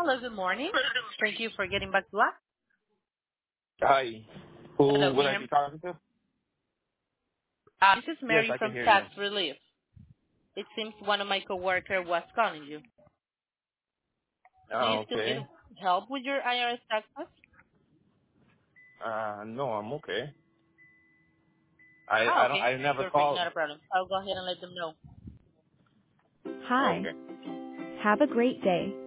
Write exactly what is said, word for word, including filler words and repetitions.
Hello, good morning. Thank you for getting back to us. Hi. Hello, Who can would you I hear be me? talking to? Uh, this is Yes, Mary I can from hear you. Tax Relief. It seems one of my coworkers was calling you. Do you Uh, still need okay. help with your I R S taxes? Uh, no, I'm okay. I Oh, I don't. okay. I never Perfect, called. not a problem. I'll go ahead and let them know. Hi. Okay. Have a great day.